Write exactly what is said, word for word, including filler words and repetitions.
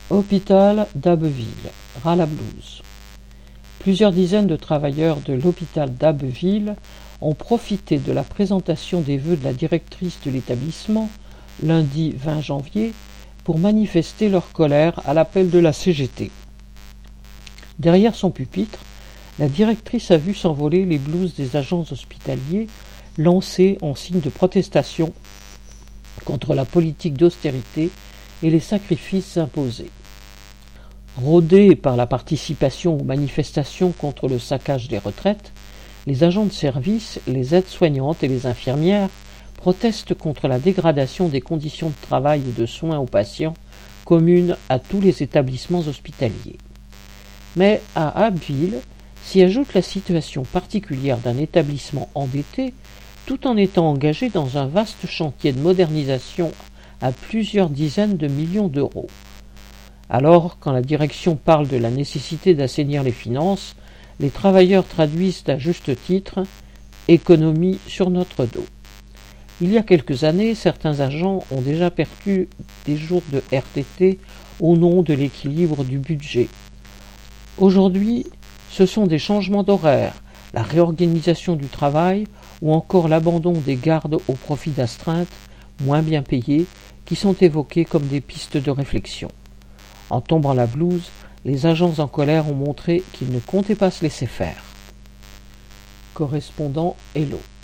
Hôpital d'Abbeville, ras la blouse. Plusieurs dizaines de travailleurs de l'hôpital d'Abbeville ont profité de la présentation des vœux de la directrice de l'établissement, lundi vingt janvier, pour manifester leur colère à l'appel de la C G T. Derrière son pupitre, la directrice a vu s'envoler les blouses des agents hospitaliers lancées en signe de protestation contre la politique d'austérité et les sacrifices imposés. Rodés par la participation aux manifestations contre le saccage des retraites, les agents de service, les aides-soignantes et les infirmières protestent contre la dégradation des conditions de travail et de soins aux patients communes à tous les établissements hospitaliers. Mais à Abbeville s'y ajoute la situation particulière d'un établissement endetté tout en étant engagé dans un vaste chantier de modernisation à plusieurs dizaines de millions d'euros. Alors, quand la direction parle de la nécessité d'assainir les finances, les travailleurs traduisent à juste titre « économie sur notre dos ». Il y a quelques années, certains agents ont déjà perdu des jours de R T T au nom de l'équilibre du budget. Aujourd'hui, ce sont des changements d'horaire, la réorganisation du travail ou encore l'abandon des gardes au profit d'astreintes, moins bien payées, qui sont évoqués comme des pistes de réflexion. En tombant la blouse, les agents en colère ont montré qu'ils ne comptaient pas se laisser faire. Correspondant Hello.